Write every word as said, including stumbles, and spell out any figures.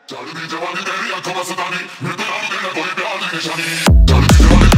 चल भी जवानी मेरी आंखों में सतानी, फिर तो यार मेरा कोई प्यार नहीं निशानी। चल भी जवानी